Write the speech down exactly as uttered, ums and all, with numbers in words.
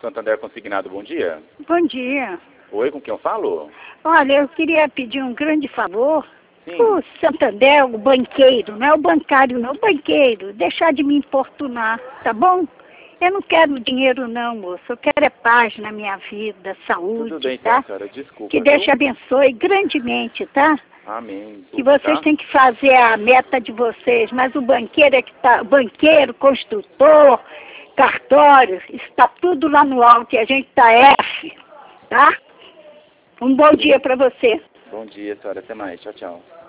Santander Consignado, bom dia. Bom dia. Oi, com quem eu falo? Olha, eu queria pedir um grande favor. Sim. O Santander, o banqueiro, não é o bancário não, o banqueiro, deixar de me importunar, tá bom? Eu não quero dinheiro não, moço, eu quero é paz na minha vida, saúde, Tudo bem, tá? senhora, desculpa. Que Deus te viu? abençoe grandemente, tá? Amém. Que vocês tá? têm que fazer a meta de vocês, mas o banqueiro é que tá, banqueiro, construtor, cartório, está tudo lá no alto e a gente tá F, tá? Um bom dia para você. Bom dia, senhora. Até mais. Tchau, tchau.